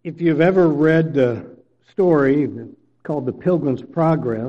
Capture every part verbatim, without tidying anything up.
If you've ever read the story called The Pilgrim's Progress,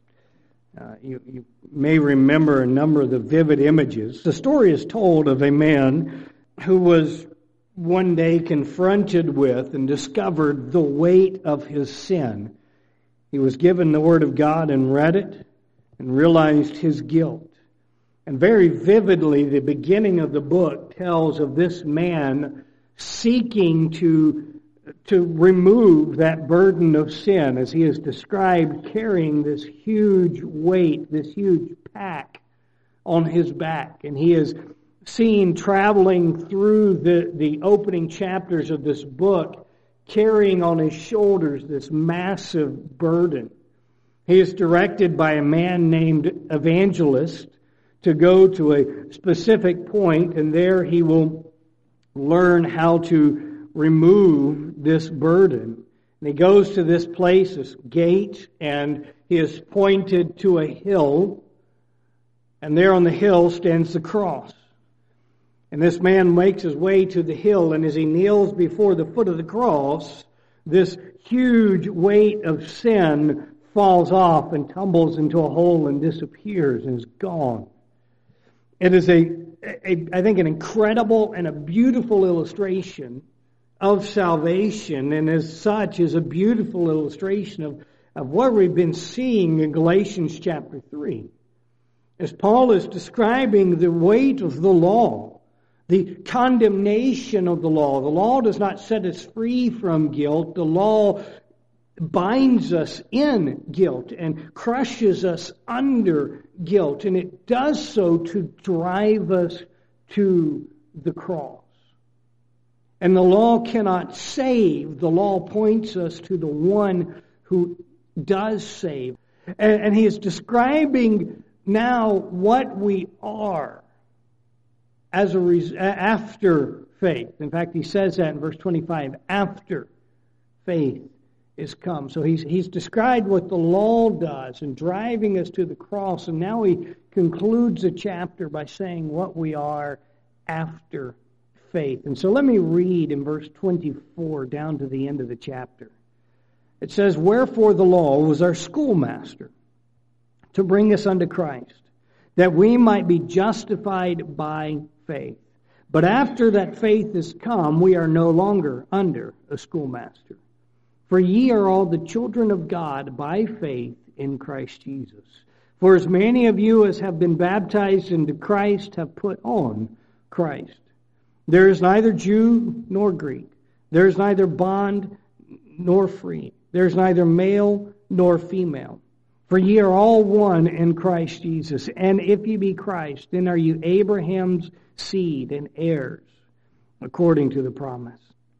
uh, you, you may remember a number of the vivid images. The story is told of a man who was one day confronted with and discovered the weight of his sin. He was given the Word of God and read it and realized his guilt. And very vividly, the beginning of the book tells of this man seeking to to remove that burden of sin, as he is described carrying this huge weight, this huge pack on his back. And he is seen traveling through the, the opening chapters of this book, carrying on his shoulders this massive burden. He is directed by a man named Evangelist to go to a specific point, and there he will learn how to remove this burden. And he goes to this place, this gate, and he is pointed to a hill, and there on the hill stands the cross. And this man makes his way to the hill, and as he kneels before the foot of the cross, this huge weight of sin falls off and tumbles into a hole and disappears and is gone. It is a, a I think, an incredible and a beautiful illustration of salvation, and as such is a beautiful illustration of, of what we've been seeing in Galatians chapter three. As Paul is describing the weight of the law, the condemnation of the law. The law does not set us free from guilt. The law binds us in guilt and crushes us under guilt, and it does so to drive us to the cross. And the law cannot save. The law points us to the one who does save. And, and he is describing now what we are as a res- after faith. In fact, he says that in verse twenty-five, after faith is come. So he's, he's described what the law does in driving us to the cross. And now he concludes the chapter by saying what we are after faith. And so let me read in verse twenty-four down to the end of the chapter. It says, "Wherefore the law was our schoolmaster to bring us unto Christ, that we might be justified by faith. But after that faith is come, we are no longer under a schoolmaster. For ye are all the children of God by faith in Christ Jesus. For as many of you as have been baptized into Christ have put on Christ. There is neither Jew nor Greek. There is neither bond nor free. There is neither male nor female. For ye are all one in Christ Jesus. And if ye be Christ, then are you Abraham's seed and heirs, according to the promise."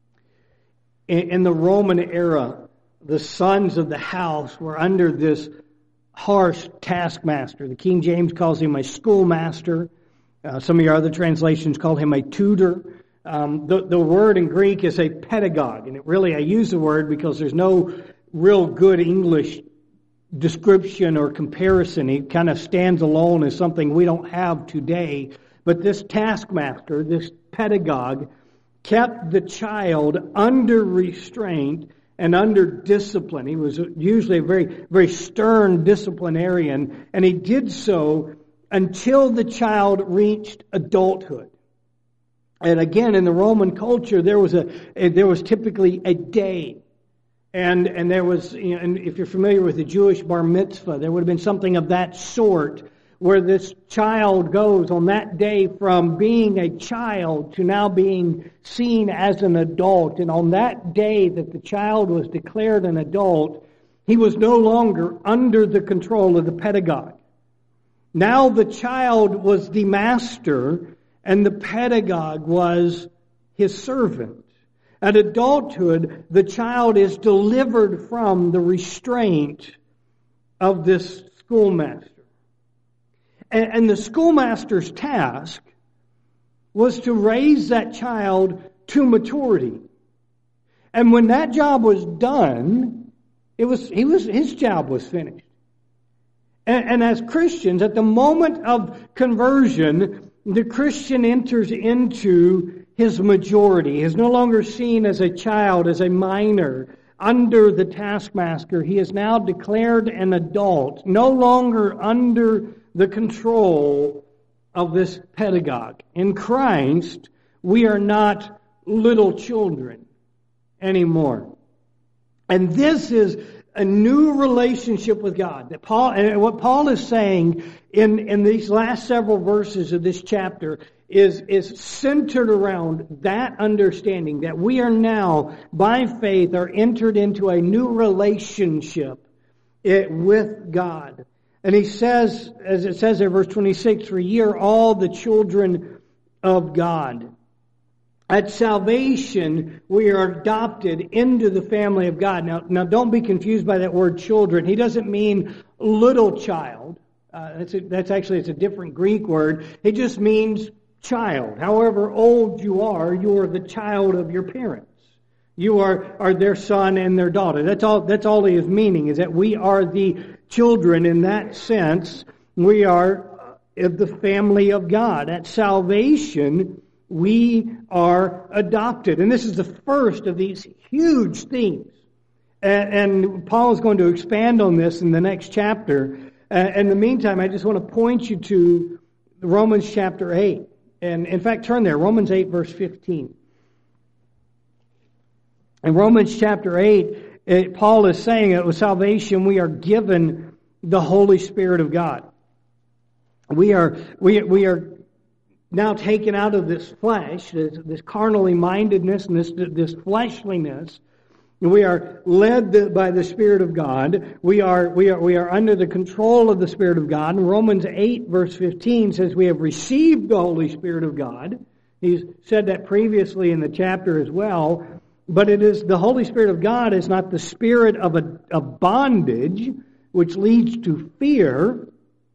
In, in the Roman era, the sons of the house were under this harsh taskmaster. The King James calls him a schoolmaster. Uh, some of your other translations call him a tutor. Um, the, the word in Greek is a pedagogue. And it really, I use the word because there's no real good English description or comparison. He kind of stands alone as something we don't have today. But this taskmaster, this pedagogue, kept the child under restraint and under discipline. He was usually a very, very stern disciplinarian, and he did so until the child reached adulthood. And again, in the Roman culture, there was a there was typically a day, and and there was, you know, and if you're familiar with the Jewish bar mitzvah, there would have been something of that sort, where this child goes on that day from being a child to now being seen as an adult. And on that day that the child was declared an adult, he was no longer under the control of the pedagogue. Now the child was the master, and the pedagogue was his servant. At adulthood, the child is delivered from the restraint of this schoolmaster. And, and the schoolmaster's task was to raise that child to maturity. And when that job was done, it was he was his job was finished. And, and as Christians, at the moment of conversion, the Christian enters into his majority. He is no longer seen as a child, as a minor, under the taskmaster. He is now declared an adult, no longer under the control of this pedagogue. In Christ, we are not little children anymore. And this is a new relationship with God. That Paul, and what Paul is saying in, in these last several verses of this chapter is, is centered around that understanding that we are now, by faith, are entered into a new relationship with God. And he says, as it says in verse twenty-six, for ye are all the children of God. At salvation, we are adopted into the family of God. Now, now don't be confused by that word children. He doesn't mean little child. Uh, that's, a, that's actually, it's a different Greek word. It just means child. However old you are, you are the child of your parents. You are, are their son and their daughter. That's all, that's all he is meaning, is that we are the children in that sense. We are of the family of God. At salvation, we are adopted. And this is the first of these huge themes. And, and Paul is going to expand on this in the next chapter. Uh, in the meantime, I just want to point you to Romans chapter eight. And in fact, turn there, Romans eight, verse fifteen. In Romans chapter eight, it, Paul is saying that with salvation we are given the Holy Spirit of God. We are, we, we are now taken out of this flesh, this, this carnally mindedness and this, this fleshliness. We are led by the Spirit of God. We are, we are, we are under the control of the Spirit of God. And Romans eight verse fifteen says we have received the Holy Spirit of God. He's said that previously in the chapter as well. But it is, the Holy Spirit of God is not the spirit of a, a bondage, which leads to fear.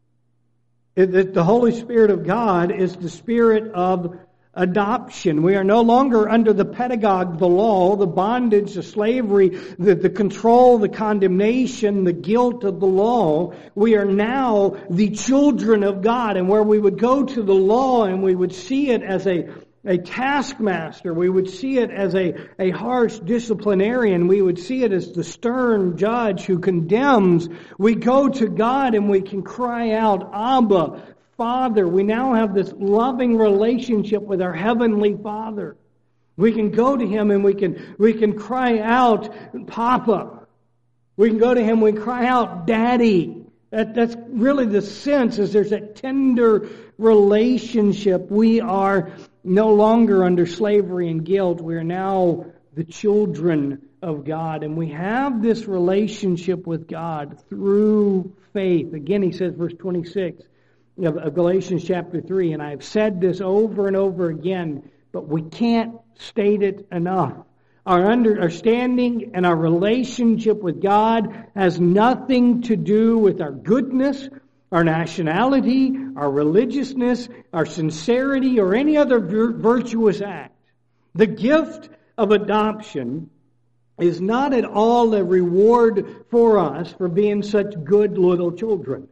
It, the Holy Spirit of God is the spirit of adoption. We are no longer under the pedagogue, the law, the bondage, the slavery, the, the control, the condemnation, the guilt of the law. We are now the children of God. And where we would go to the law and we would see it as a, a taskmaster, we would see it as a, a harsh disciplinarian, we would see it as the stern judge who condemns. We go to God and we can cry out, Abba, Father. We now have this loving relationship with our Heavenly Father. We can go to Him and we can we can cry out, Papa. We can go to Him and we cry out, Daddy. That, that's really the sense, is there's that tender relationship. We are no longer under slavery and guilt. We are now the children of God. And we have this relationship with God through faith. Again, he says, verse twenty-six of Galatians chapter three, and I've said this over and over again, but we can't state it enough. Our understanding and our relationship with God has nothing to do with our goodness, our nationality, our religiousness, our sincerity, or any other vir- virtuous act. The gift of adoption is not at all a reward for us for being such good little children.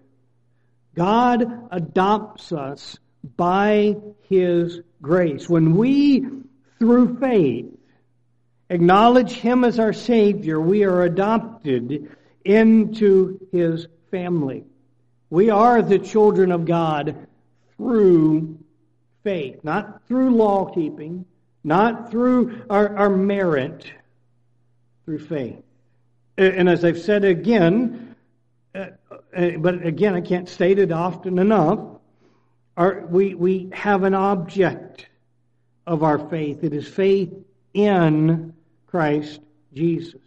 God adopts us by His grace. When we, through faith, acknowledge Him as our Savior, we are adopted into His family. We are the children of God through faith, not through law keeping, not through our, our merit, through faith. And as I've said again, uh, uh, but again, I can't state it often enough, our, we, we have an object of our faith. It is faith in Christ Jesus.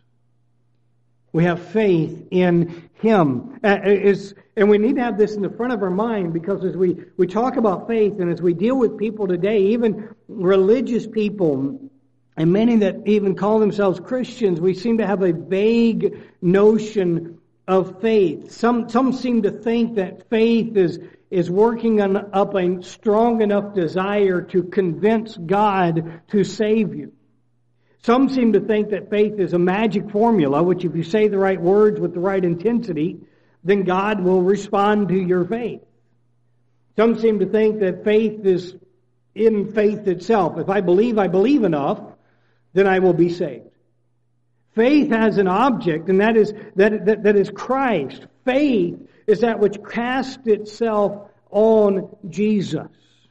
We have faith in Him. Uh, is, and we need to have this in the front of our mind, because as we, we talk about faith and as we deal with people today, even religious people, and many that even call themselves Christians, we seem to have a vague notion of faith. Some some seem to think that faith is is working on, up a strong enough desire to convince God to save you. Some seem to think that faith is a magic formula, which if you say the right words with the right intensity, then God will respond to your faith. Some seem to think that faith is in faith itself. If I believe I believe enough, then I will be saved. Faith has an object, and that is that, that, that is Christ. Faith is that which casts itself on Jesus.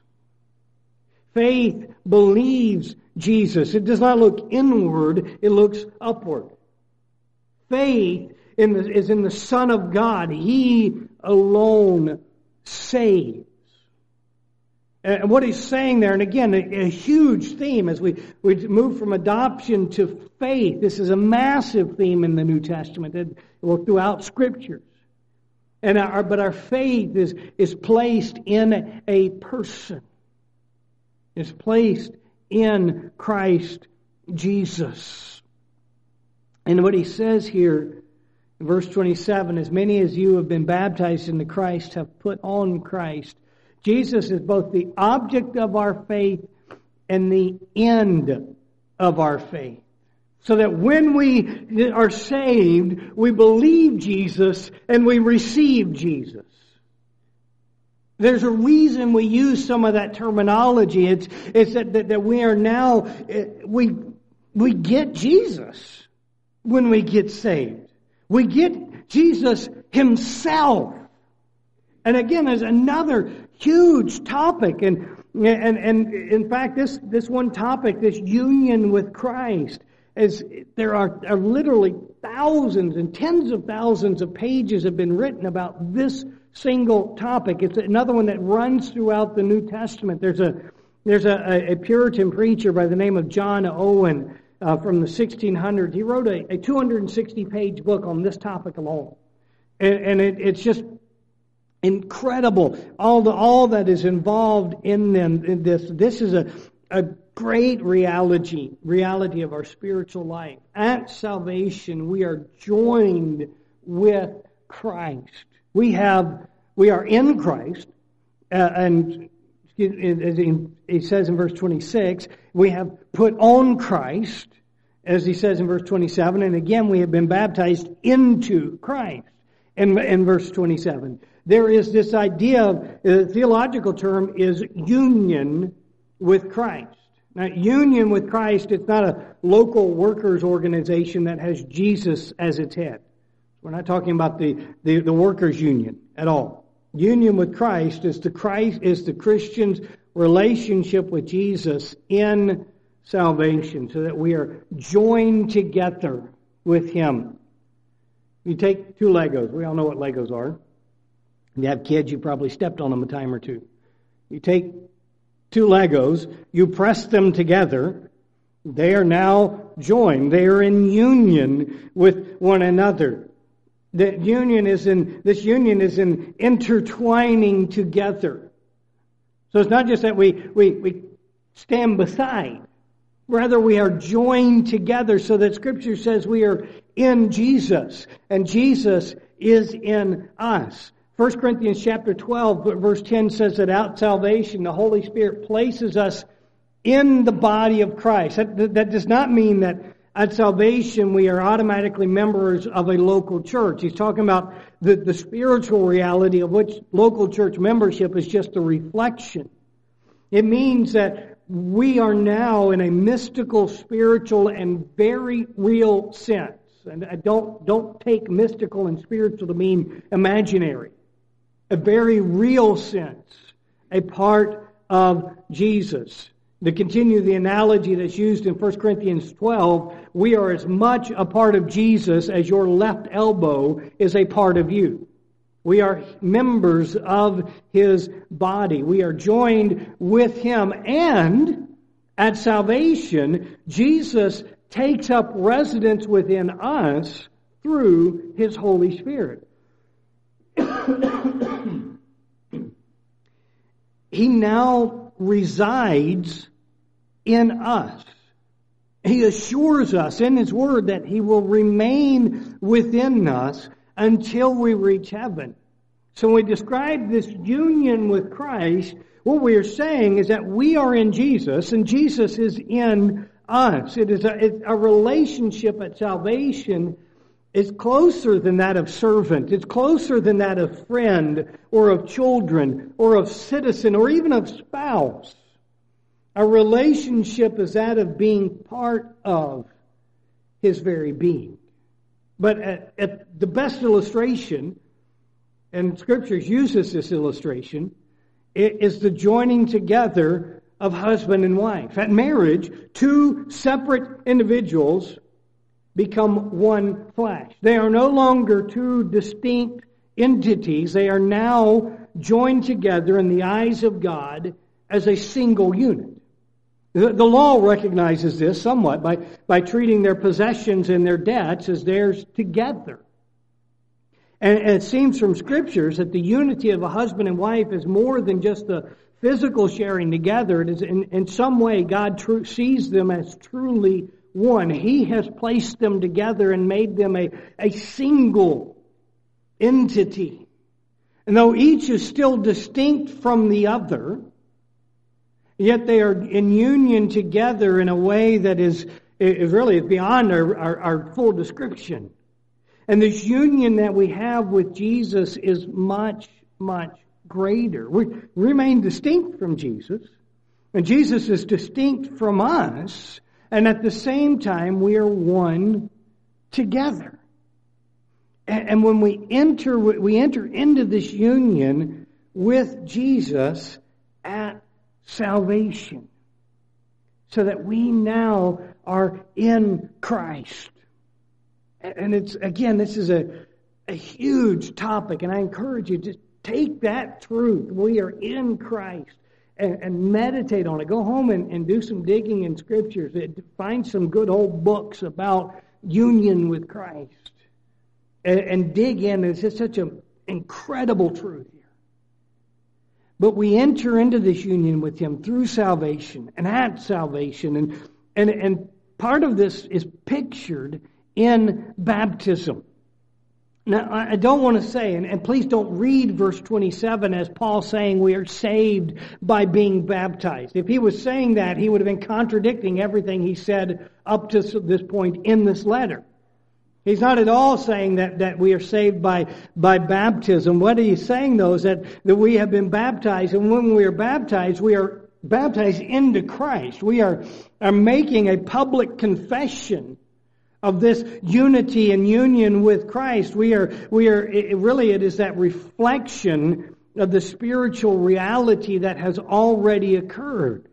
Faith believes Jesus. It does not look inward, it looks upward. Faith in the, is in the Son of God. He alone saves. And what he's saying there, and again, a, a huge theme as we, we move from adoption to faith. This is a massive theme in the New Testament and well, throughout Scriptures. And our, but our faith is, is placed in a person. It's placed in Christ Jesus. And what he says here, in verse twenty-seven, as many as you have been baptized into Christ have put on Christ. Jesus is both the object of our faith and the end of our faith. So that when we are saved, we believe Jesus and we receive Jesus. There's a reason we use some of that terminology. It's, it's that, that, that we are now, we, we get Jesus when we get saved. We get Jesus Himself. And again, there's another huge topic. And, and, and in fact, this, this one topic, this union with Christ, is there are, are literally thousands and tens of thousands of pages have been written about this single topic. It's another one that runs throughout the New Testament. There's a there's a, a Puritan preacher by the name of John Owen uh, from the sixteen hundreds. He wrote a, a two hundred sixty page book on this topic alone, and, and it, it's just incredible. All the all that is involved in them. In this this is a a great reality reality of our spiritual life. At salvation, we are joined with Christ. We have, we are in Christ, uh, and as he says in verse twenty-six, we have put on Christ, as he says in verse twenty-seven, and again we have been baptized into Christ. In, in verse twenty-seven, there is this idea of, the theological term is union with Christ. Now, union with Christ, it's not a local workers organization that has Jesus as its head. We're not talking about the, the, the workers' union at all. Union with Christ is the Christ is the Christian's relationship with Jesus in salvation, so that we are joined together with Him. You take two Legos. We all know what Legos are. If you have kids, you probably stepped on them a time or two. You take two Legos, you press them together. They are now joined. They are in union with one another. The union is in, this union is in intertwining together. So it's not just that we, we, we stand beside. Rather, we are joined together so that Scripture says we are in Jesus and Jesus is in us. First Corinthians chapter twelve, verse ten says that at salvation, the Holy Spirit places us in the body of Christ. That, that does not mean that at salvation, we are automatically members of a local church. He's talking about the, the spiritual reality of which local church membership is just a reflection. It means that we are now in a mystical, spiritual, and very real sense. And I don't, don't take mystical and spiritual to mean imaginary. A very real sense, a part of Jesus. To continue the analogy that's used in First Corinthians twelve, we are as much a part of Jesus as your left elbow is a part of you. We are members of His body. We are joined with Him. And at salvation, Jesus takes up residence within us through His Holy Spirit. He now resides in us. He assures us in His Word that He will remain within us until we reach heaven. So when we describe this union with Christ, what we are saying is that we are in Jesus and Jesus is in us. It is a, it's a relationship at salvation is closer than that of servant. It's closer than that of friend or of children or of citizen or even of spouse. Our relationship is that of being part of His very being. But at, at the best illustration, and Scriptures uses this illustration, it is the joining together of husband and wife. At marriage, two separate individuals become one flesh. They are no longer two distinct entities. They are now joined together in the eyes of God as a single unit. The, the law recognizes this somewhat by, by treating their possessions and their debts as theirs together. And, and it seems from Scriptures that the unity of a husband and wife is more than just the physical sharing together. It is in, in some way God tr- sees them as truly one. He has placed them together and made them a, a single entity. And though each is still distinct from the other, yet they are in union together in a way that is, is really beyond our, our, our full description. And this union that we have with Jesus is much, much greater. We remain distinct from Jesus, and Jesus is distinct from us, and at the same time we are one together. And, and when we enter, we enter into this union with Jesus at salvation, so that we now are in Christ. And it's, again, this is a, a huge topic, and I encourage you to take that truth. We are in Christ, and, and meditate on it. Go home and, and do some digging in Scriptures. Find some good old books about union with Christ. And, and dig in. It's just such an incredible truth here. But we enter into this union with Him through salvation and at salvation. And, and, and part of this is pictured in baptism. Now, I don't want to say, and, and please don't read verse twenty-seven as Paul saying we are saved by being baptized. If he was saying that, he would have been contradicting everything he said up to this point in this letter. He's not at all saying that, that we are saved by, by baptism. What he's saying, though, is that, that we have been baptized, and when we are baptized, we are baptized into Christ. We are, are making a public confession of this unity and union with Christ. We are, we are, it, really it is that reflection of the spiritual reality that has already occurred.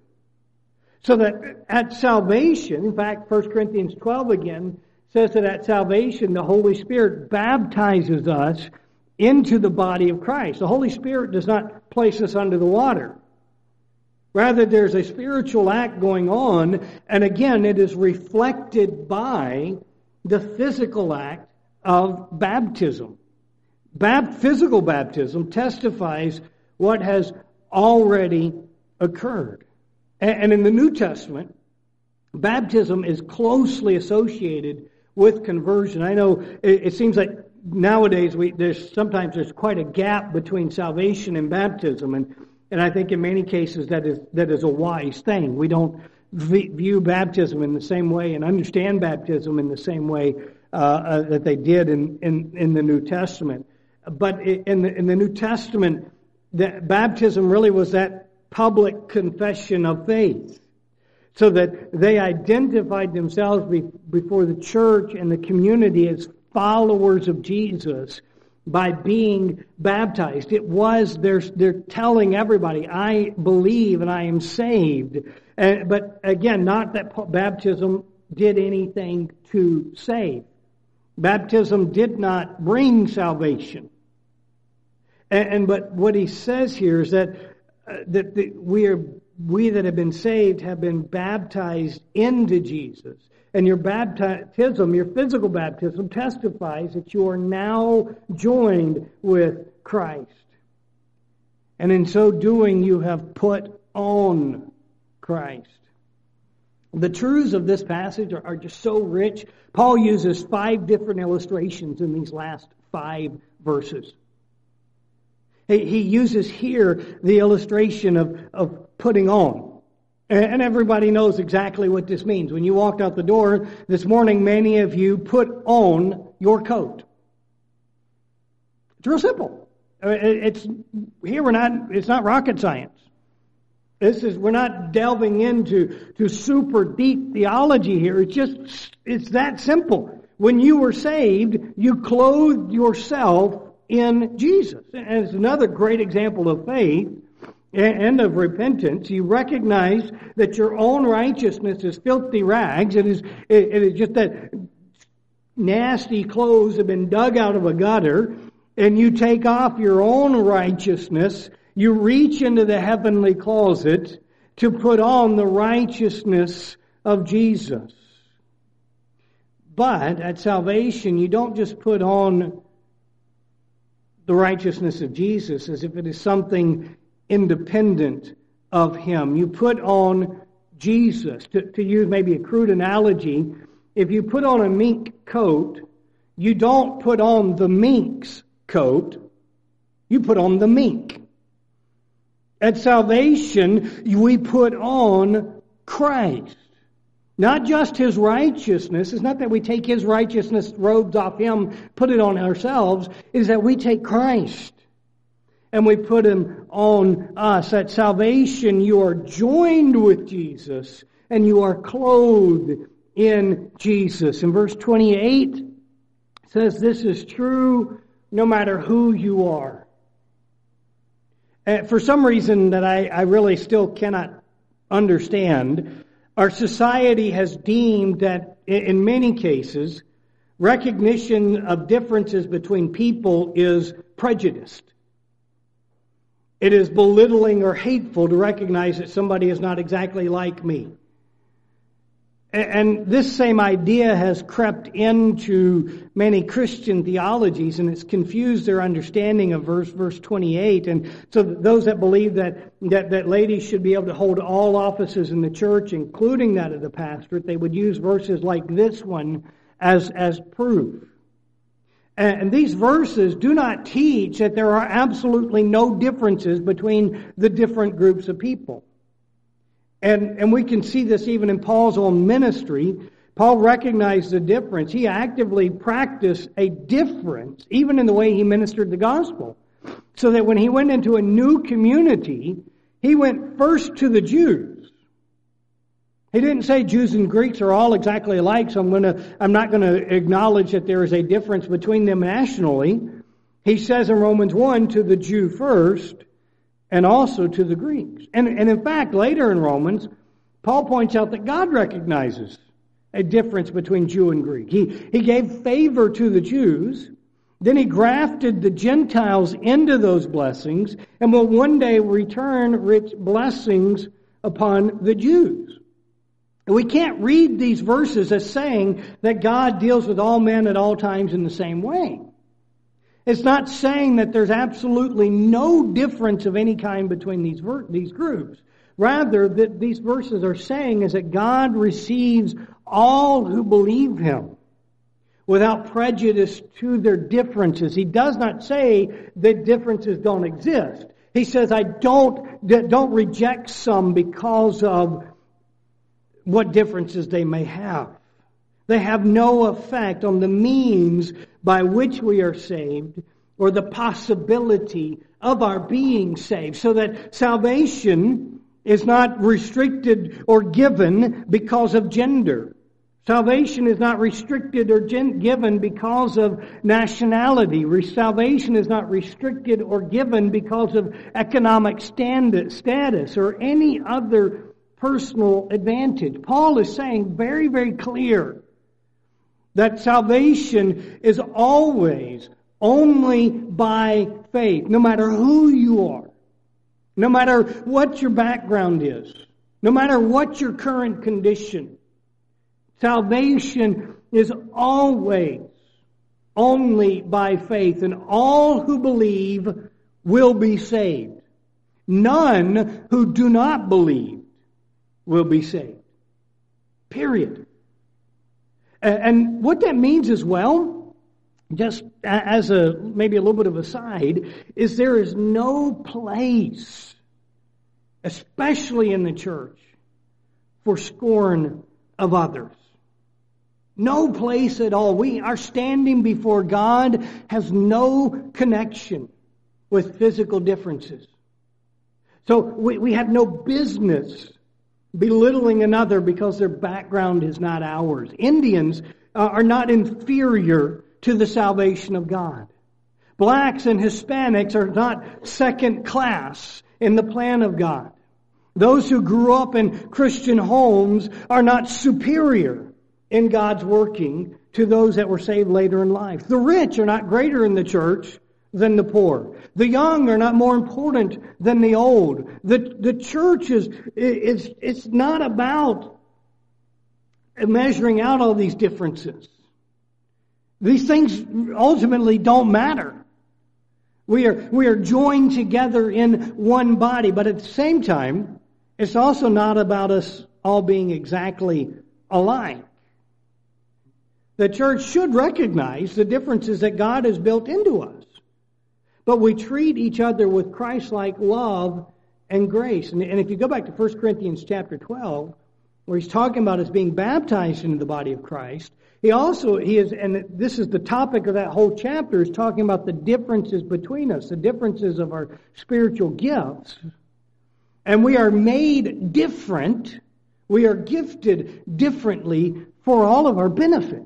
So that at salvation, in fact, First Corinthians twelve again says that at salvation the Holy Spirit baptizes us into the body of Christ. The Holy Spirit does not place us under the water. Rather, there's a spiritual act going on, and again, it is reflected by the physical act of baptism. Bap- physical baptism testifies what has already occurred. And, and in the New Testament, baptism is closely associated with conversion. I know it, it seems like nowadays we there's sometimes there's quite a gap between salvation and baptism, and And I think in many cases that is that is a wise thing. We don't v- view baptism in the same way and understand baptism in the same way uh, uh, that they did in, in, in the New Testament. But in the, in the New Testament, the baptism really was that public confession of faith, so that they identified themselves be, before the church and the community as followers of Jesus by being baptized. It was, they're, they're telling everybody, I believe and I am saved. Uh, but again, not that baptism did anything to save. Baptism did not bring salvation. And, and but what he says here is that, uh, that the, we are we that have been saved have been baptized into Jesus. And your baptism, your physical baptism, testifies that you are now joined with Christ. And in so doing, you have put on Christ. The truths of this passage are, are just so rich. Paul uses five different illustrations in these last five verses. He, he uses here the illustration of, of putting on. And everybody knows exactly what this means. When you walked out the door this morning, many of you put on your coat. It's real simple. It's here we're not. It's not rocket science. This is we're not delving into to super deep theology here. It's just it's that simple. When you were saved, you clothed yourself in Jesus. And it's another great example of faith and of repentance. You recognize that your own righteousness is filthy rags. It is it, it is just that nasty clothes have been dug out of a gutter, and you take off your own righteousness. You reach into the heavenly closet to put on the righteousness of Jesus. But at salvation, you don't just put on the righteousness of Jesus as if it is something independent of Him. You put on Jesus. To, to use maybe a crude analogy, if you put on a mink coat, you don't put on the mink's coat, you put on the mink. At salvation, we put on Christ. Not just His righteousness. It's not that we take His righteousness robes off Him, put it on ourselves. It is that we take Christ and we put Him on us. At salvation, you are joined with Jesus and you are clothed in Jesus. In verse twenty-eight, it says this is true no matter who you are. Uh, for some reason that I, I really still cannot understand, our society has deemed that in many cases, recognition of differences between people is prejudiced. It is belittling or hateful to recognize that somebody is not exactly like me. And this same idea has crept into many Christian theologies, and it's confused their understanding of verse verse twenty-eight. And so those that believe that, that, that ladies should be able to hold all offices in the church, including that of the pastorate, they would use verses like this one as, as proof. And these verses do not teach that there are absolutely no differences between the different groups of people. And, and we can see this even in Paul's own ministry. Paul recognized the difference. He actively practiced a difference, even in the way he ministered the gospel. So that when he went into a new community, he went first to the Jews. He didn't say Jews and Greeks are all exactly alike, so I'm going to, I'm not going to acknowledge that there is a difference between them nationally. He says in Romans one, to the Jew first, and also to the Greeks. And, and in fact, later in Romans, Paul points out that God recognizes a difference between Jew and Greek. He, he gave favor to the Jews, then He grafted the Gentiles into those blessings, and will one day return rich blessings upon the Jews. We can't read these verses as saying that God deals with all men at all times in the same way. It's not saying that there's absolutely no difference of any kind between these ver- these groups. Rather, that these verses are saying is that God receives all who believe Him without prejudice to their differences. He does not say that differences don't exist. He says, I don't, don't reject some because of what differences they may have. They have no effect on the means by which we are saved or the possibility of our being saved. So that salvation is not restricted or given because of gender. Salvation is not restricted or gen- given because of nationality. Re- salvation is not restricted or given because of economic stand- status or any other personal advantage. Paul is saying very, very clear that salvation is always only by faith, no matter who you are, no matter what your background is, no matter what your current condition. Salvation is always only by faith, and all who believe will be saved. None who do not believe will be saved. Period. And what that means as well, just as a maybe a little bit of a side, is there is no place, especially in the church, for scorn of others. No place at all. We, our standing before God has no connection with physical differences. So we, we have no business belittling another because their background is not ours. Indians uh, are not inferior to the salvation of God. Blacks and Hispanics are not second class in the plan of God. Those who grew up in Christian homes are not superior in God's working to those that were saved later in life. The rich are not greater in the church than the poor. The young are not more important than the old. The, the church is, is, it's not about measuring out all these differences. These things ultimately don't matter. We are, we are joined together in one body, but at the same time, it's also not about us all being exactly alike. The church should recognize the differences that God has built into us. But we treat each other with Christ-like love and grace. And, and if you go back to First Corinthians chapter twelve, where he's talking about us being baptized into the body of Christ, he also, he is, and this is the topic of that whole chapter, is talking about the differences between us, the differences of our spiritual gifts. And we are made different. We are gifted differently for all of our benefit.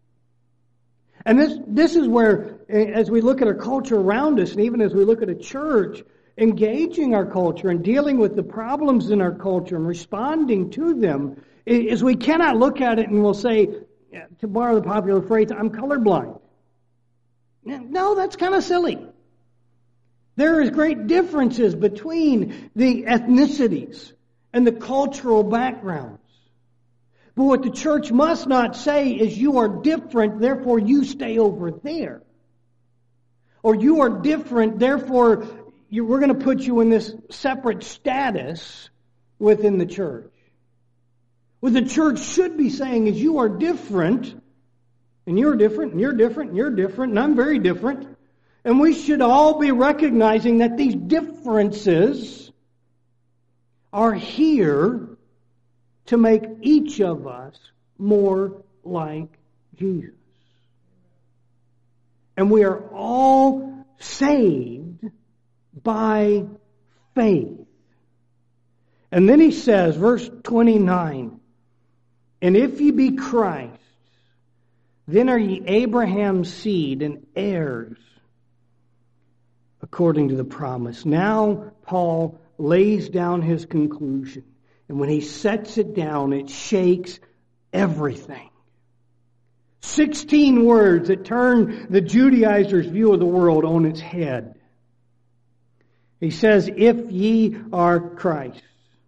And this, this is where, as we look at our culture around us, and even as we look at a church, engaging our culture and dealing with the problems in our culture and responding to them, is we cannot look at it and we'll say, to borrow the popular phrase, I'm colorblind. No, that's kind of silly. There is great differences between the ethnicities and the cultural backgrounds. But what the church must not say is you are different, therefore you stay over there. Or you are different, therefore you, we're going to put you in this separate status within the church. What the church should be saying is you are different, and you're different, and you're different, and you're different, and I'm very different. And we should all be recognizing that these differences are here to make each of us more like Jesus. And we are all saved by faith. And then he says, verse twenty-nine, and if ye be Christ, then are ye Abraham's seed and heirs according to the promise. Now Paul lays down his conclusion. And when he sets it down, it shakes everything. Sixteen words that turn the Judaizers' view of the world on its head. He says, if ye are Christ,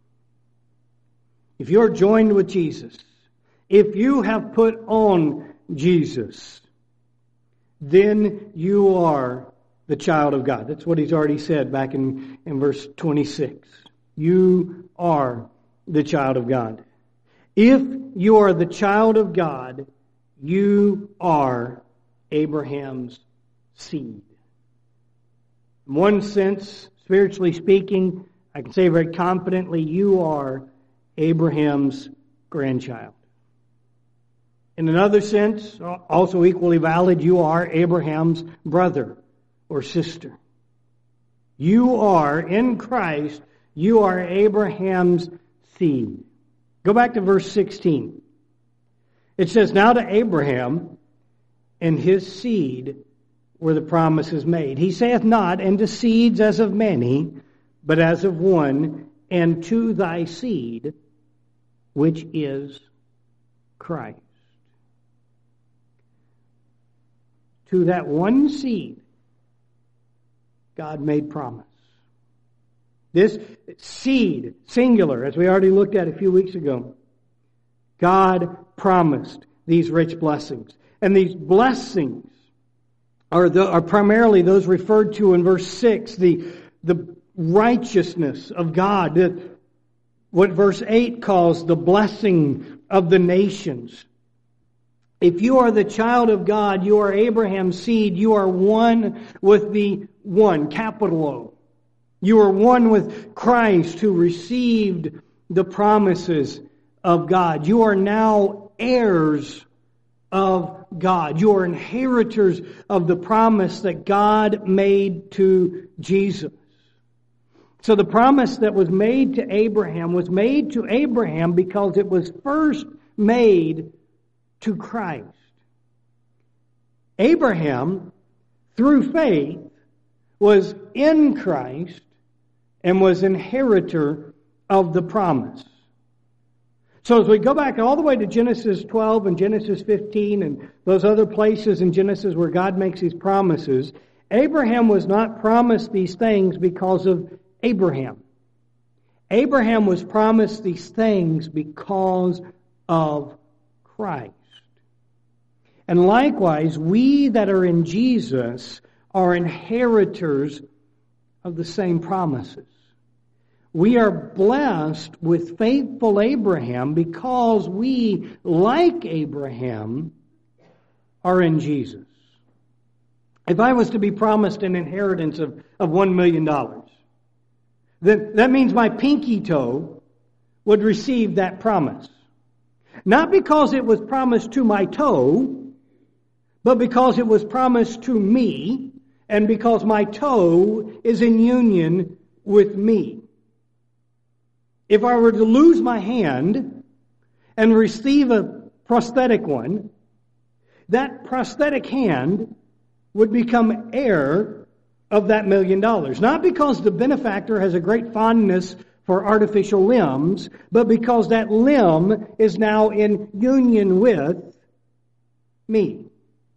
if you're joined with Jesus, if you have put on Jesus, then you are the child of God. That's what he's already said back in, in verse twenty-six. You are the child of God. If you are the child of God, you are Abraham's seed. In one sense, spiritually speaking, I can say very confidently, you are Abraham's grandchild. In another sense, also equally valid, you are Abraham's brother or sister. You are, in Christ, you are Abraham's seed. Go back to verse sixteen. It says, now to Abraham and his seed were the promises made. He saith not, and to seeds as of many, but as of one, and to thy seed, which is Christ. To that one seed, God made promise. This seed, singular, as we already looked at a few weeks ago, God promised these rich blessings. And these blessings are, the, are primarily those referred to in verse six, the, the righteousness of God, the, what verse eight calls the blessing of the nations. If you are the child of God, you are Abraham's seed, you are one with the one, capital O. You are one with Christ who received the promises of God. You are now heirs of God. You are inheritors of the promise that God made to Jesus. So the promise that was made to Abraham was made to Abraham because it was first made to Christ. Abraham, through faith, was in Christ and was inheritor of the promise. So as we go back all the way to Genesis twelve and Genesis fifteen and those other places in Genesis where God makes these promises, Abraham was not promised these things because of Abraham. Abraham was promised these things because of Christ. And likewise, we that are in Jesus are inheritors of the same promises. We are blessed with faithful Abraham because we, like Abraham, are in Jesus. If I was to be promised an inheritance of, of one million dollars, then that means my pinky toe would receive that promise. Not because it was promised to my toe, but because it was promised to me, and because my toe is in union with me. If I were to lose my hand and receive a prosthetic one, that prosthetic hand would become heir of that million dollars. Not because the benefactor has a great fondness for artificial limbs, but because that limb is now in union with me.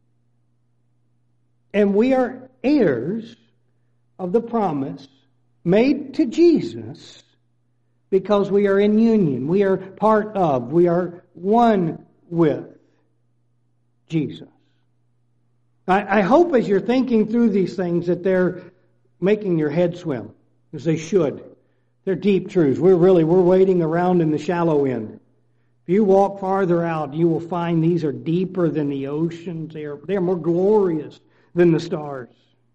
And we are heirs of the promise made to Jesus because we are in union. We are part of, we are one with Jesus. I, I hope as you're thinking through these things that they're making your head swim, as they should. They're deep truths. We're really, we're wading around in the shallow end. If you walk farther out, you will find these are deeper than the oceans. They are, they are more glorious than the stars.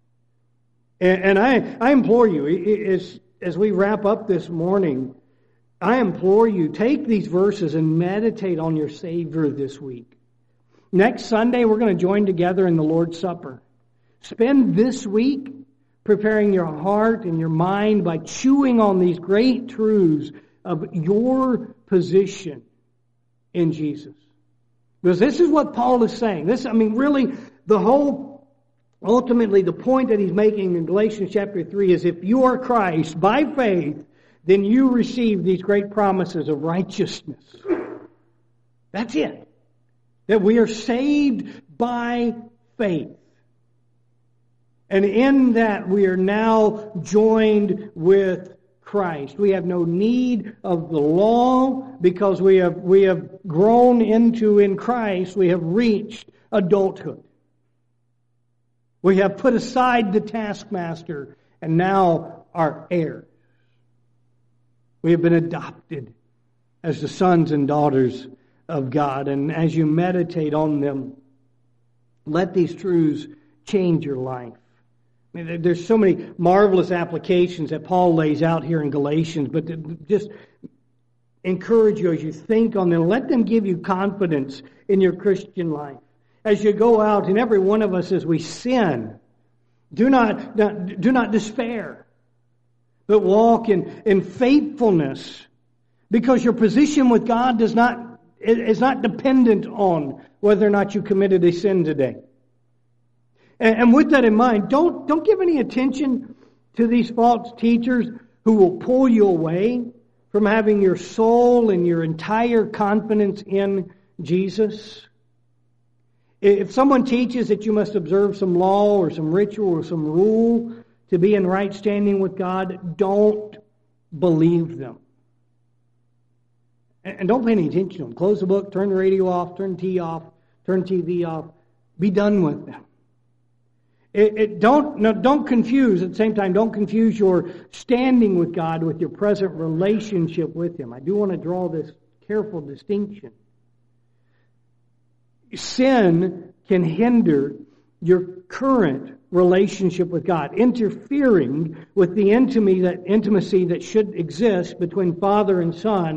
And, and I, I implore you, as, as we wrap up this morning, I implore you, take these verses and meditate on your Savior this week. Next Sunday, we're going to join together in the Lord's Supper. Spend this week preparing your heart and your mind by chewing on these great truths of your position in Jesus. Because this is what Paul is saying. This, I mean, really, the whole, ultimately, the point that he's making in Galatians chapter three is if you are Christ by faith, then you receive these great promises of righteousness. That's it. That we are saved by faith. And in that we are now joined with Christ. We have no need of the law because we have we have grown into, in Christ, we have reached adulthood. We have put aside the taskmaster and now are heirs. We have been adopted as the sons and daughters of God. And as you meditate on them, let these truths change your life. I mean, there's so many marvelous applications that Paul lays out here in Galatians, but just encourage you as you think on them. Let them give you confidence in your Christian life. As you go out, and every one of us as we sin, do not, do not despair, but walk in, in faithfulness, because your position with God does not is not dependent on whether or not you committed a sin today. And, and with that in mind, don't don't give any attention to these false teachers who will pull you away from having your soul and your entire confidence in Jesus. If someone teaches that you must observe some law or some ritual or some rule to be in right standing with God, don't believe them. And don't pay any attention to them. Close the book, turn the radio off, turn the T V off, turn the T V off. Be done with them. It, it don't no, don't confuse, at the same time, don't confuse your standing with God with your present relationship with Him. I do want to draw this careful distinction. Sin can hinder your current relationship with God, interfering with the intimacy that, intimacy that should exist between Father and Son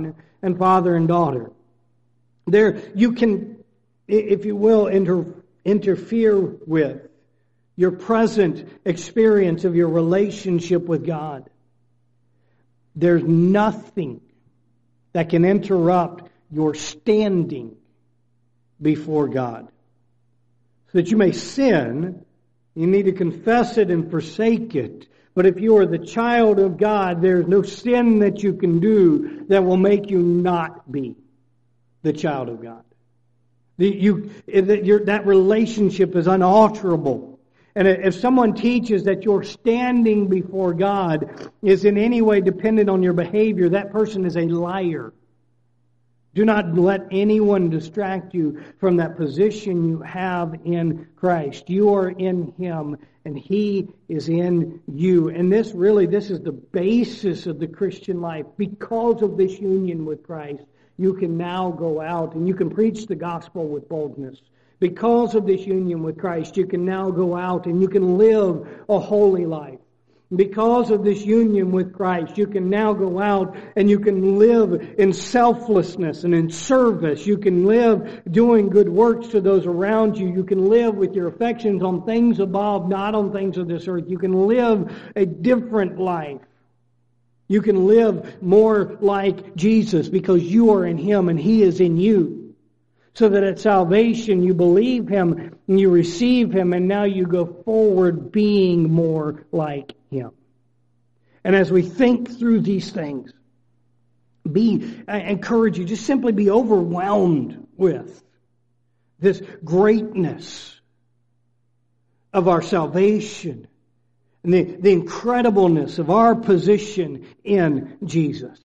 and father and daughter. There, you can, if you will, inter, interfere with your present experience of your relationship with God. There's nothing that can interrupt your standing before God. So that you may sin, you need to confess it and forsake it. But if you are the child of God, there's no sin that you can do that will make you not be the child of God. The, you, that, your, that relationship is unalterable. And if someone teaches that your standing before God is in any way dependent on your behavior, that person is a liar. Do not let anyone distract you from that position you have in Christ. You are in Him, and He is in you. And this really, this is the basis of the Christian life. Because of this union with Christ, you can now go out and you can preach the gospel with boldness. Because of this union with Christ, you can now go out and you can live a holy life. Because of this union with Christ, you can now go out and you can live in selflessness and in service. You can live doing good works to those around you. You can live with your affections on things above, not on things of this earth. You can live a different life. You can live more like Jesus because you are in Him and He is in you. So that at salvation you believe Him and you receive Him, and now you go forward being more like Him. And as we think through these things, be I encourage you, just simply be overwhelmed with this greatness of our salvation and the, the incredibleness of our position in Jesus.